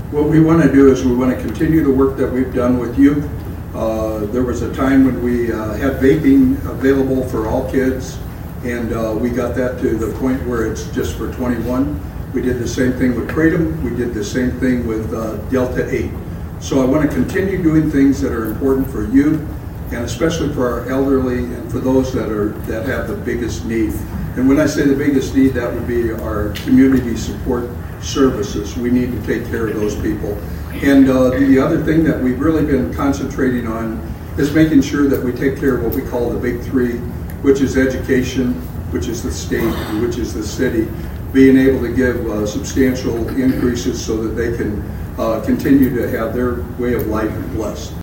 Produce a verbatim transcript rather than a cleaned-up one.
What we want to do is we want to continue the work that we've done with youth. Uh, there was a time when we uh, had vaping available for all kids, and uh, we got that to the point where it's just for twenty-one. We did the same thing with Kratom. We did the same thing with uh, Delta eight. So I want to continue doing things that are important for youth, and especially for our elderly and for those that are that have the biggest need. And when I say the biggest need, that would be our community support services. We need to take care of those people. And uh, the other thing that we've really been concentrating on is making sure that we take care of what we call the big three, which is education, which is the state, and which is the city, being able to give uh, substantial increases so that they can uh, continue to have their way of life blessed.